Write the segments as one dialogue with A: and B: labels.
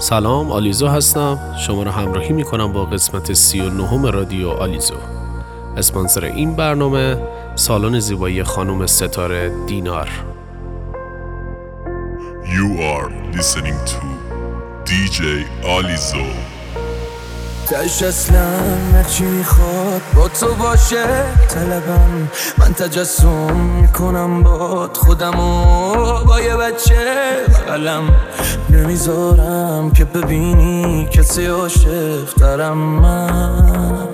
A: سلام، آلیزو هستم. شما را همراهی میکنم با قسمت 39 رادیو آلیزو. اسپانسر این برنامه سالن زیبایی خانم ستاره دینار.
B: You are listening to DJ آلیزو.
C: تش اصلا هرچی میخواد با تو باشه طلبم، من تجسم میکنم باد خودمو با یه بچه بغلم، نمیذارم که ببینی کسی عاشق دارم. من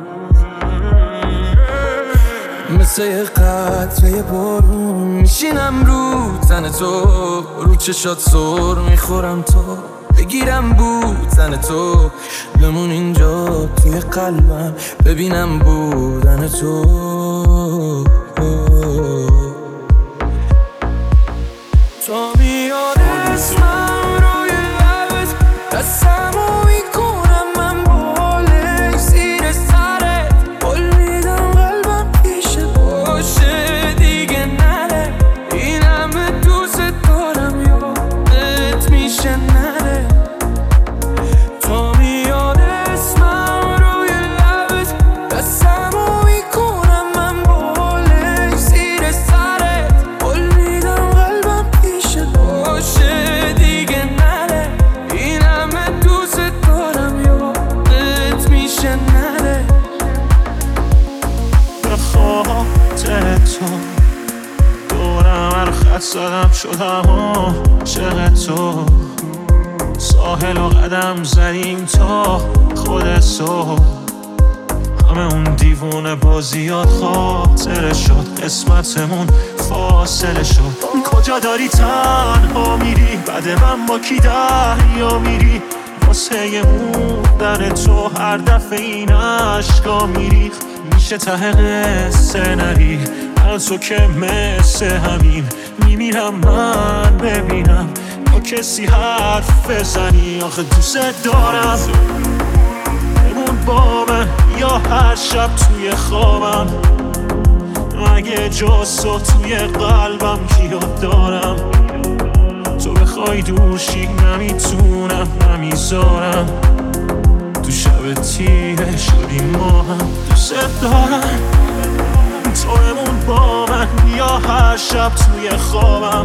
C: مثل یه قطره بارون میشینم رو تن تو، رو چشات سر میخورم تو بگیرم بودن تو، بمون اینجا توی قلبم ببینم بودن تو. تو میاد اسمم روی لبت، دستمو میکنم من بالش زیر سرت، قول میدم قلبم پیشه باشه دیگه نره، این همه دوست دارم یادت میشه نره. تو میاد اسمم روی لبت، دستمو میکنم من بالش زیر سرت، قول میدم قلبم پیشه باشه دیگه نره، این همه دوست دارم یادت میشه نره.
D: به خاطر تو دورم هر خط زدم شدم عاشق تو، ساحل و قدم زدیم تا خود تو، همه اون دیوونه بازیات خاطره شد، قسمتمون فاصله شد. کجا داری تنها میری بعد من با کی دریا میری، واسه موندن تو هر دفعه این عشقا میریخ، میشه ته قصه نری من تو که مثل همین میمیرم من ببینم با کسی حرف بزنی، آخه دوست دارم بمون با من یا هر شب توی خوابم، مگه جز تو توی قلبم کیات دارم، تو بخوای دوشی نمیتونم نمیذارم، تو شب تیره شدی ما هم دوست دارم، تو بمون با من یا هر شب توی خوابم،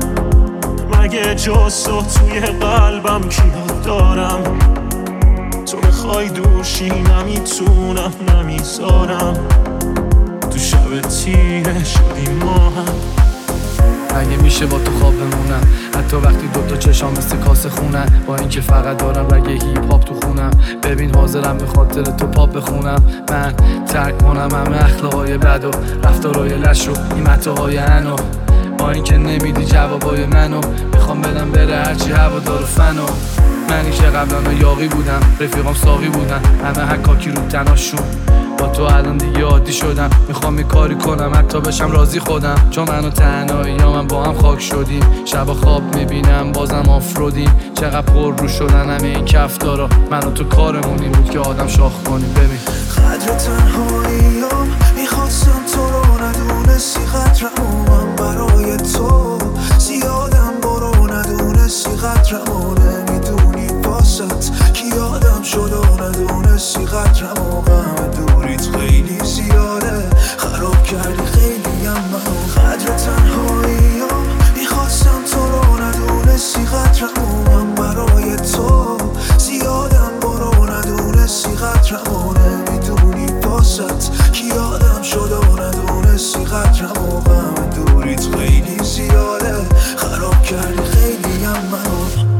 D: مگه جز تو توی قلبم کیات دارم، تو بخوای دوشی نمیتونم نمیذارم، تو شب تیره شدی ما هم.
C: اگه میشه با تو خواب بمونم، حتی وقتی دوتا چشام مثل کاسه خونن، با اینکه فقط دارم رگه هیپ هاپ تو خونم، ببین حاضرم به خاطر تو پاپ بخونم، من ترک کنم همه اخلاقای بد و رفتارای لش و این متاهای انو، با اینکه نمیدی جوابای منو، میخوام بدم بره هرچی هوادار فنو. منی که قبلا یاقی بودم، رفیقام ساقی بودن، همه حکاکی رو تناشون، با تو الان دیگه عادی شدم، میخوام یه کاری کنم حتی بشم راضی خودم، چون من و تنهایی یا من با هم خاک شدیم، شب خواب میبینم بازم آفرودیم، چقدر پر رو شدن همه این کفتارا، من و تو کارمون این بود که آدم شاخ کنیم. ببین
E: قدر تنهاییام میخواستم تو رو ندونستی، قدرمو من برای تو زیادم برو ندونستی، قدرمو نمیدونی واسط کی آدم شد و ندونستی، قدرمو غم دوریت خیلی زیاده خراب کردی خیلی هم منو. قدر تنهاییام میخواستم تو رو ندونستی، قدرمو من برای تو زیادم برو ندونستی، قدرمو نمیدونی واسط کی آدم شد و ندونستی، قدرمو غم دوریت خیلی زیاده خراب کردی خیلی هم منو.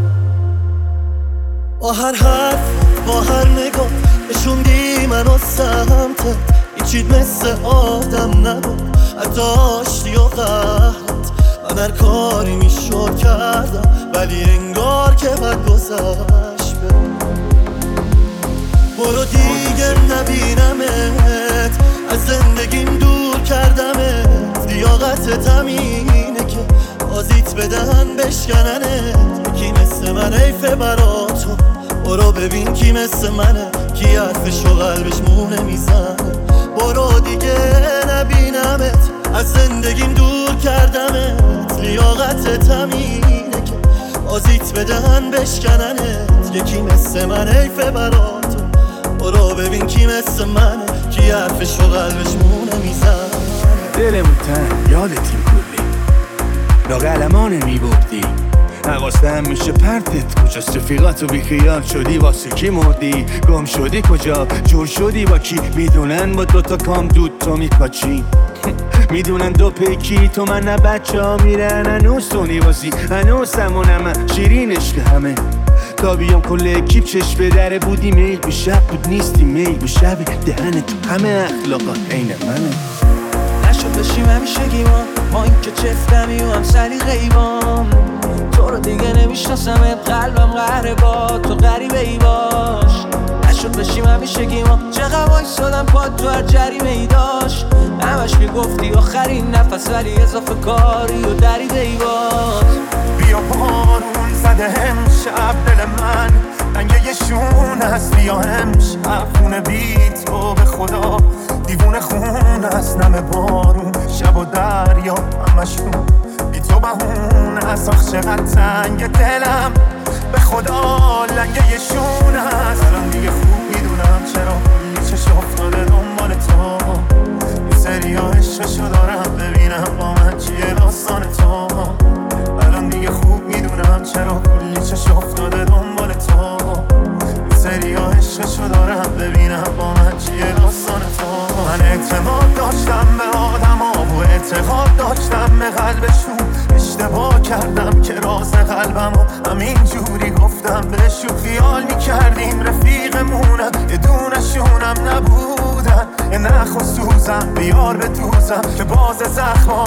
E: با هر حرف با هر نگاه نشوندی منو سمتت، هیچید مثل آدم نبود حتی آشتی و قهرت، من هر کاری میشد کردم ولی انگار که بد گذشت. برو دیگه نبینمت، از زندگیم دور کردمت، لیاقتت همینه که بازیت بدن بشکننت، کی مثل من حیفه برا تو، برو ببین کی مثل منه، کی حرفشو قلبش مونه میزنه، برو دیگه نبینمت، از زندگیم دور کردمت، لیاقتت همینه که
F: بازیت بدن بشکننت، یکی مثل من حیفه براتون. برو ببین کی مثل منه، کی حرفش رو قلبش مونه میزن.
G: دلمون تن یادتیم کلی لاقلمانه میبردی، حواستم میشه پرتت کجاست، رفیقاتو بیخیال شدی واسه کی مردی، گم شدی کجا، جور شدی با کی، میدونن با دوتا کام دود تو میکاچی میدونن دو پیکی تو من نه بچه ها میرن هنوز تو نیوازی، هنوز همونم شیرین عشق همه تا بیام کل اکیپ چشم به دره بودی، میل به شب بود نیستی میل به شب دهن تو همه اخلاقات عین منه.
H: نشد بشیم همیشگی ما این که چفتمی و هم سلیقه ایوام، تو رو دیگه نمیشناسم قلبم قهره با تو غریبه ای باش. نشد بشیم همیشگی ما چقدر وایسادم پاد تو هر جریمه ای داشت، همش میگفتی آخرین نفس ولی اضافه کاری و دریده ای باز.
I: بیا بارون زده امشب دل من رنگه یه شون هست، بیا امشب خونه بی تو به خدا دیوونه خون هست، نم بارون شب و دریا همشون بی تو بهون هست. آخ چقدر تنگ دلم به خدا لنگه یه شون هست. الان دیگه خوب میدونم چرا کلی چش افتاده دنبال تو، یه سری ها عشقشو دارم ببینم با من چیه داستان تو. الان دیگه خوب میدونم چرا کلی چش افتاده دنبال تو، یه سری ها عشقشو دارم ببینم با من چیه داستان تو. من اعتماد داشتم به آدم ها و اعتقاد داشتم به قلبشون، اشتباه کردم که راز قلبم و همین جوری گفتم بهشون. خیال میکردیم رفیقمونم یه دونشونم نبودن، یه نخ و سوزم بیار به دوزم که باز زخما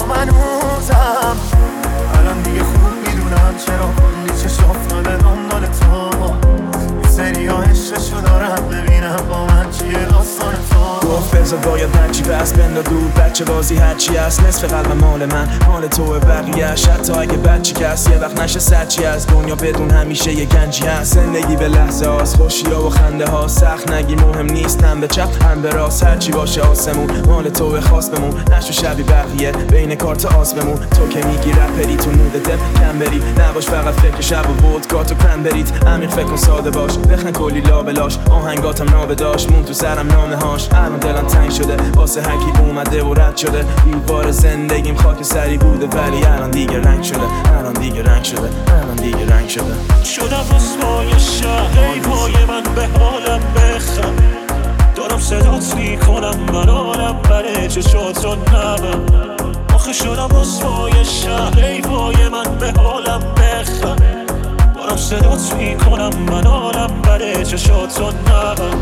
I: منوزم. الان دیگه خوب میدونم چرا کلی چش افتاده دنبال تو، یه سری ها عشقشو دارم ببینم با من چیه داستان تو.
J: گفت بذار باید هرچی بس بند دور بچه بازی هرچی هست، نصف قلب مال من مال توه بقیه‌اش، حتی اگه بچی کس یه وقت نشه سرچی از دنیا بدون همیشه یه گنجی هست. زندگی به لحظه هاست، خوشی ها و خنده ها، سخت نگی مهم نیست، هم به چپ هم به راست هرچی باشه آسمون مال توه خاص بمون، نشو شبی بقیه بین کارت آس بمون. تو که میگی رپری تو نود دل کم بری، نباش فقط فکر شب و ودکا تو کم برید، عمیق فکر کن ساده باش بخن کلی لابلاش، آهنگاتم نابداش مون تو سرم نامه هاش. الان دلم تنگ شده واسه هر کی اومده و رد شده، دیوار زندگیم خاک سری بوده ولی الان دیگه رنگ شده، الان دیگه رنگ شده، الان دیگه رنگ شده.
D: شدم رسوای شهر ای پای من به حالم بخم، دارم صدات میکنم من حالم بره چشاتو نبم. آخه شدم رسوای شهر ای پای من به حالم بخم، دارم صدات میکنم من حالم بره چشاتو نبم.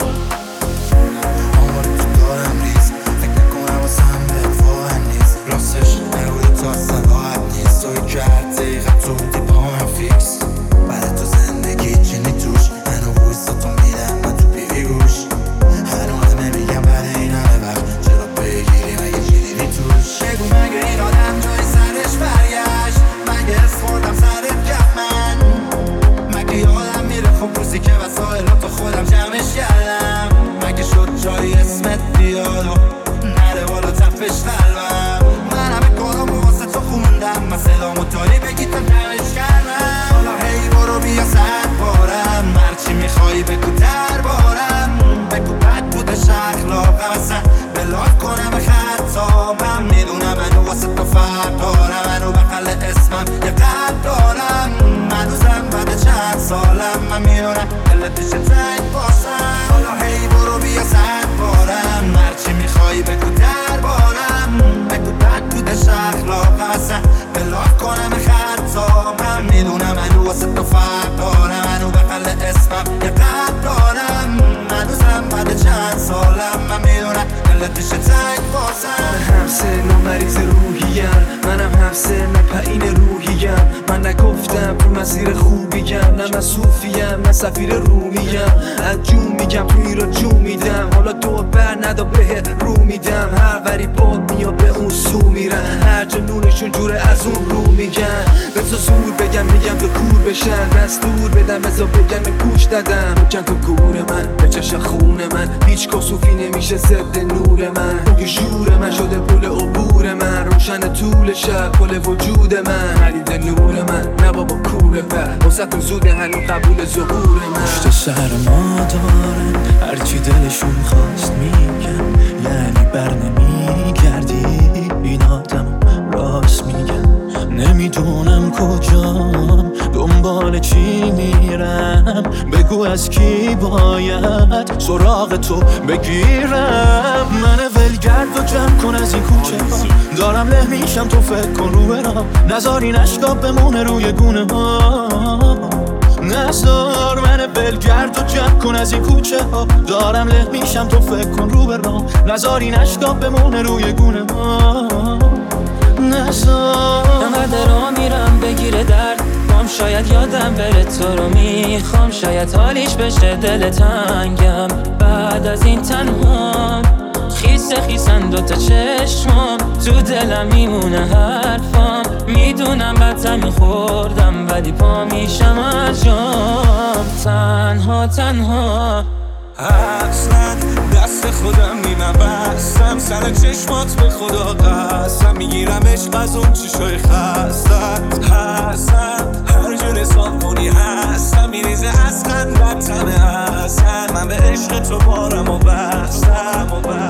E: راستش نبوده تا اصلا راحت نیست، توی که هر دقیقه تو بودی با من فیکس. بعد تو زندگی چینی توش منو ویستاتون میدم من تو بیوی گوش، هنوز نمیگم بعد این همه وقت چرا بگیری مگه گیری توش. بگو مگه این آدم جای سرش برگشت، مگه خوردم سرت گفت من، مگه یادم میره خوب روزی که وسایلاتو خودم جمعش کردم، مگه شد جای اسمت بیاد و نره بالا تپش قلبم. من همه کارامو واسه تو خوندم، من صدامو داری بگی تا نمش کردم. حالا هی برو بیا صد بارم، هرچی میخوایی بگو در بارم، بگو بد بودش اخلاقم اصلا بلاک کنم خطا. من میدونم منو واسه تو فرق دارم، منو بقل اسمم یه قلب دارم، منوزم بعد چند سالم من میدونم دلتش تنگ باشم. حالا هی برو بیا صد بارم، هرچی میخوایی بگو در بارم، بگو بد بودش اخلاقم اصلا بلاک کنم خطا. من میدونم منو واسه تو فرق دارم، منو بقل اسمم یه قلب دارم، منوزم بعد چند سالم من میدونم دلتش تنگ باشم.
C: هم سن و مریض روحیم، منم هم سن پایین روحیم، من نگفتم تو مسیر خوبیم، نه من صوفیم نه سفیر رومیم، از جون میگم توی رو جون میدم، حالا دور بر ندا به رو میدم، هر وری باد میاد به اون سو میرن، هر جنونشون جوره از اون رو میگن، بذار زور بگم میگم تو کور بشن، دستور بدم بذار بگم گوش دادم، چند تا گور من به چشم خون من، هیچ کسوفی نمیشه ضد نور من، یه جور من شده پول عبور من، روشن طول شب پل وجود من، ندیده نور من نه بابا کوره و
K: واسه‌تون زوده هنوز قبول ظهور من.
H: پشت سر ما دارن هرچی دلشون خواست میگن، یعنی بر نمیگردی این آدم راست میگن. نمیدونم کجام دنبال چی میرم، بگو از کی باید سراغ تو بگیرم. من ولگرد و جمع کن از این کوچه ها، دارم له میشم تو فکر کن رو برام، نذار این عشقا بمونه روی گونه ها. نذار من ولگرد و جمع کن از این کوچه ها، دارم له میشم تو فکر کن رو برام، نذار این عشقا بمونه روی گونه ها. نذار
L: انقدر را میرم بگیره درد بام، شاید یادم بره تو رو میخوام، شاید حالیش بشه دل تنگم بعد از این تنها. خیسن دوتا چشمام تو دلم میمونه حرفام، میدونم بدتر میخوردم ولی پا میشم از جام. تنها
M: اصلا دست خودم نیمم بستم، سر چشمات به خدا قسم میگیرم عشق از اون چشای خستت هستم. هر جور حساب کنی هستم، میریزه از خندت تمه هستم. من به عشق تو بارم و بستم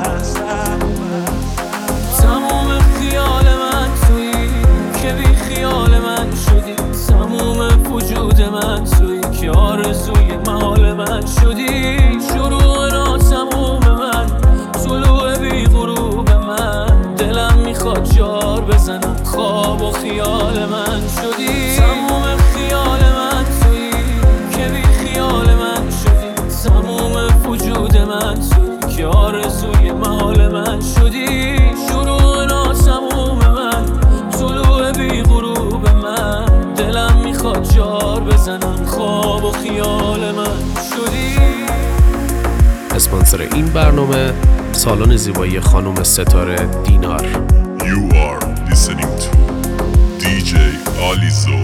H: تمام خیال من تویی که بی خیال من شدی، تمام وجود من تویی که آرزوی محال من شدی. شروع ناتموم من، طلوع بی غروب من، دلم میخواد جار بزنم، خواب و خیال من شدی. تمام خیال من تویی که بی خیال من شدی، تمام وجود من تویی که آرزوی محال من شدی. شروع ناتموم من، طلوع بی غروب من، دلم میخواد جار بزنم، خواب و خیال من شدی.
A: اسپانسر این برنامه سالن زیبایی خانم ستاره دینار.
B: You are listening to DJ Alizo.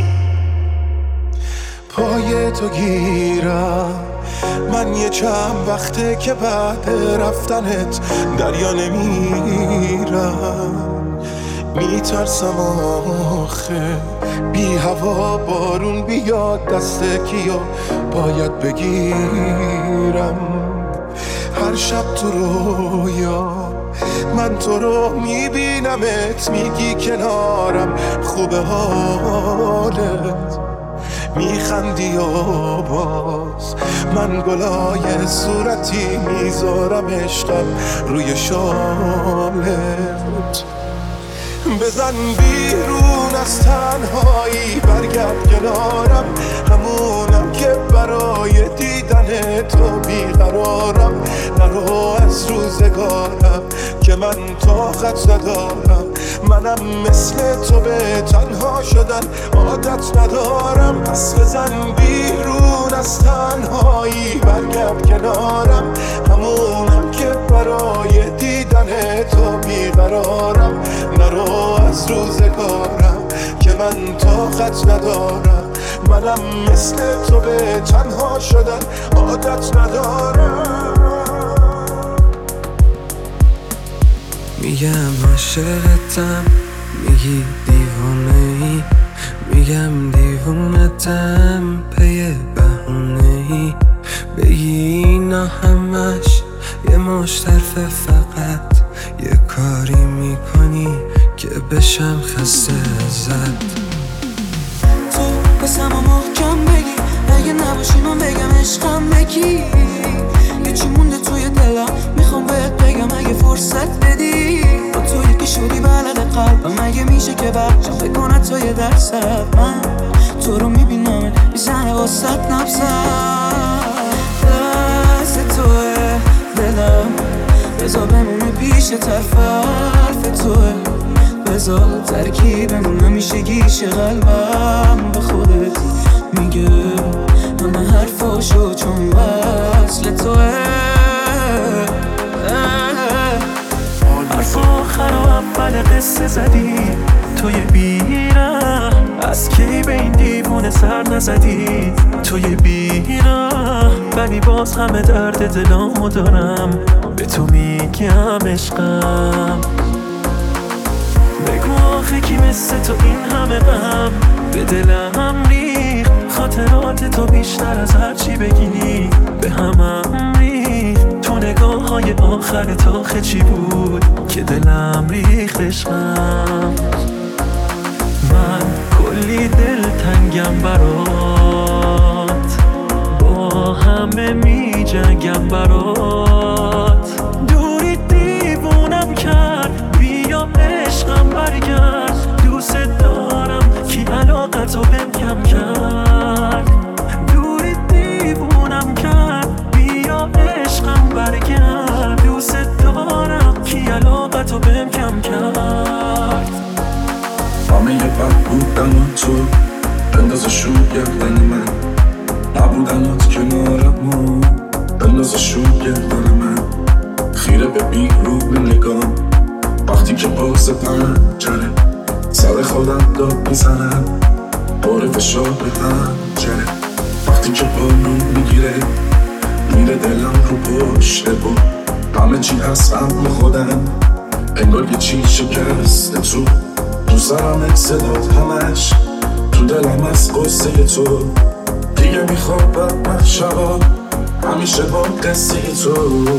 E: پای تو گیرم من یه چند وقته که بعد رفتنت دریا نمیرم، میترسم آخه بی هوا بارون بیاد دست کیو باید بگیرم. هر شب تو رویا من تو رو میبینمت، میگی کنارم خوبه حالت، میخندی و باز من گلای صورتی میذارم عشقم روی شاملت. بزن بیرون از تنهایی برگرد کنارم، همونم که برای دیدن تو بیقرارم. نرو از روزگارم که من طاقت ندارم، منم مثل تو به تنها شدن عادت ندارم. پس بزن بیرون از تنهایی برگرد کنارم، همونم که برای دیدن تو بیقرارم. نرو از روزگارم که من طاقت ندارم، منم مثل تو به تنها شدن عادت ندارم.
H: میگم عاشقتم، میگی دیوانه‌ای، میگم دیوونتم پی بهونه‌ای، بگی نه همش یه مشترفه، فقط یه کاری میکنی که بشم خسته ازت.
N: تو بسم و محکم بگی، اگه نباشی من بگم عشقم بگی. یه چی مونده توی دلم میخوام بهت بگم اگه فرصت بدی. با توی که شدی بلد قلبم، اگه میشه که بچم بکنه توی درست. من تو رو میبینم میزنه واسط نبزم، دست توه دلم بذار بمونه پیش طرف حرف توه، بذار ترکیبمون نمیشه گیش قلبم به خودت میگه همه حرفاشو چون وصل توه.
H: حرف آخر و اول قصه زدی توی بیرم، از کی به این دیوونه سر نزدی توی بیرم، ولی باز همه درد دلامو دارم به تو میگم عشقم. بگو آخه کی مثل تو این همه غم به دلم ریخت،
J: خاطرات تو بیشتر از هر چی بگی به همم ریخت. تو نگاه های آخر تا چی بود که دلم ریخت عشقم. من کلی دل تنگم برات، با همه می جنگم برات. دوری دیوونم کرد، بیا عشقم برگرد. دوست دارم کی علاقتو بهم کم کرد. دوری دیوونم کرد، بیا عشقم برگرد. دوست دارم کی علاقتو بهم کم کرد.
O: همه بد بودن تو بندازش رو گردن من، نبودنات کنارمو بندازش رو گردن من. خیره به بیرون نگام وقتی که باز پنجره سر خودم داد میزنم، بار فشار به پنجره. وقتی که بارون میگیره میره دلم رو پشت بود، همه چی هست قبل خودم انگار یه چی شکسته تو. تو سرم صدات همش تو دلم از قصه تو، دیگه میخوابم من شبا همیشه با قصه تو.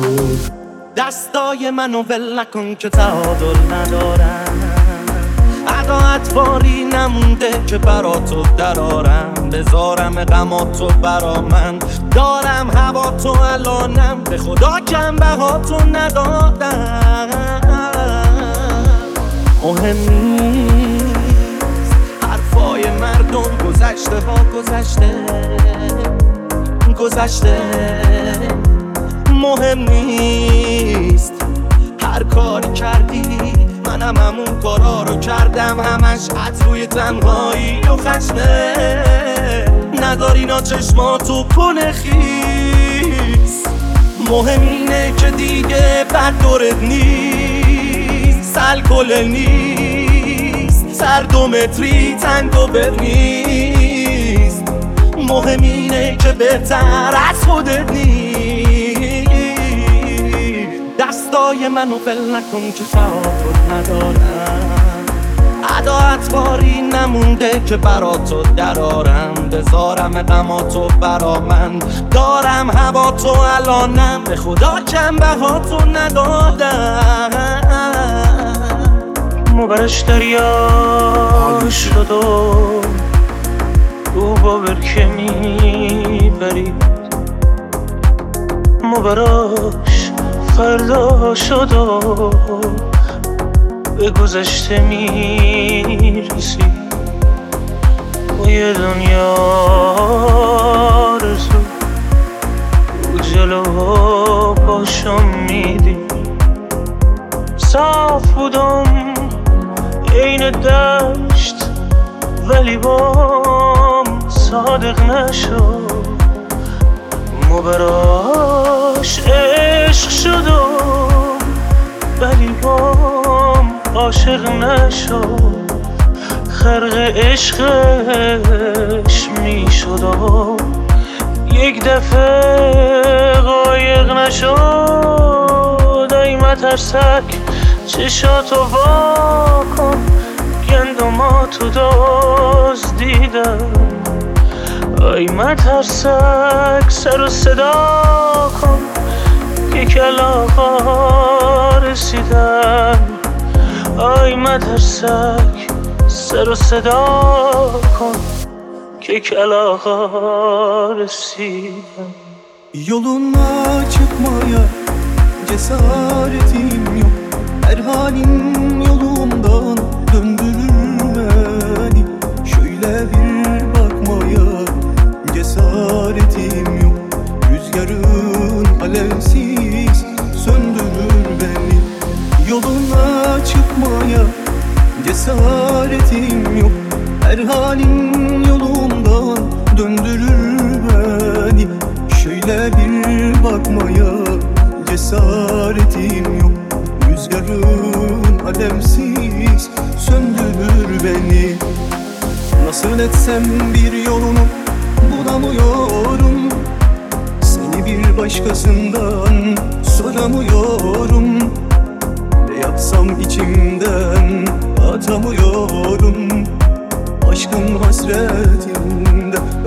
F: دستای منو ول نکن که تعادل ندارم، عداعت باری نمونده که برا تو درارم. بذارم غماتو برا من، دارم هوا تو الانم، به خدا کم بها تو ندادم. مهم نیست حرفای مردم، گذشته ها گذشته. مهم نیست هر کاری کردی، منم همون کارا رو کردم، همش از روی تنهایی و خشمه. نداری نا چشماتو کنه خیس، مهم اینه که دیگه بد دورت نیست، الکل نیست، سر 2 متری تنگ و بر نیست. مهم اینه که بهتر از خودت نیست. دستای منو ول نکن که تعادل ندارم، عداعت باری نمونده که برا تو درارم. بذارم غماتو برا من، دارم هوا تو الانم، به خدا کم بها تو ندادم.
P: مبرش دریا شد و او با برکه میبرید، مبراش فردا شد و به گذشته میرسی. با یه دنیا رزو او جلو پاشم میدی. صاف بودم عین دشت ولی بام صادق نشد، مبراش عشق شدم ولی بام عاشق نشد. خرق عشقش می شدم، یک دفعه قایق نشد. ای مترسک چشاتو وا کن، گندماتو دزدیدم. ای مترسک سر و صدا کن که کلاغا رسیدن. ای مترسک سر و صدا کن که kelağa residen.
E: Yoluna çıkmaya cesaretim yok, her halin yolumdan döndürür beni. Şöyle bir bakmaya cesaretim yok, rüzgarın alevsiz söndürür beni. Yoluna çıkmaya cesaretim yok, her halin yolumdan döndürür beni. Şöyle bir bakmaya cesaretim yok, rüzgarın alevsiz söndürür beni. Nasıl etsem bir yolunu bulamıyorum, seni bir başkasından soramıyorum. Ne yapsam içimden atamıyorum, aşkın hasretinde öldüm.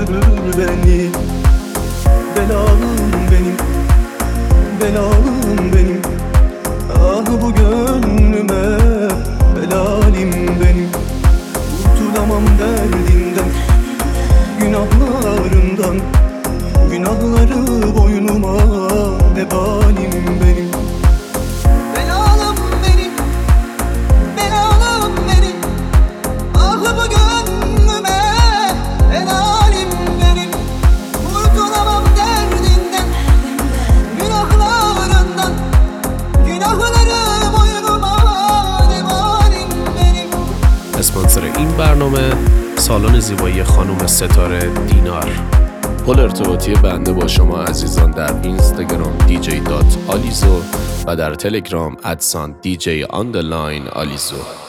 G: beni. Belalım benim, belalım benim. Ah bu gönlüme belalim benim. Kurtulamam derdinden, günahlarımdan. Günahları boynuma vebalim benim.
N: Belalım benim, belalım benim. Ah bu gönlüme belalim benim. Kurtulamam derdinden, günahlarından. Günahları boynuma vebalim benim.
A: اسپانسر این برنامه سالن زیبایی خانم ستاره دینار. پل ارتباطی بنده با شما عزیزان در اینستاگرام dj.alizo و در تلگرام @dj_alizo.